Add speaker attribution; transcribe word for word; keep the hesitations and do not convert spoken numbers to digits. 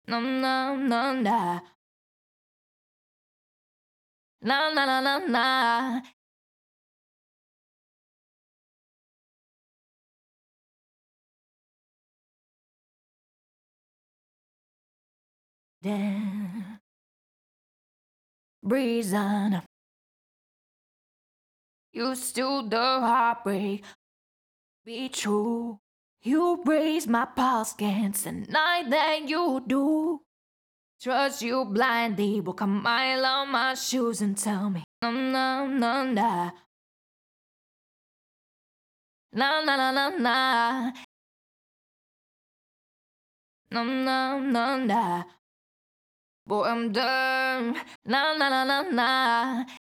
Speaker 1: No, no, no, na. Na, na, na, na, na. Then breeze on. You still the heartbreak. Be true. You raise my pulse against the night that you do. Trust you blindly, walk a mile on my shoes and tell me, no, no, no, na. Na, na, na, na, na. No, no, no, na. Boy, I'm done. Na, na, na, na, na.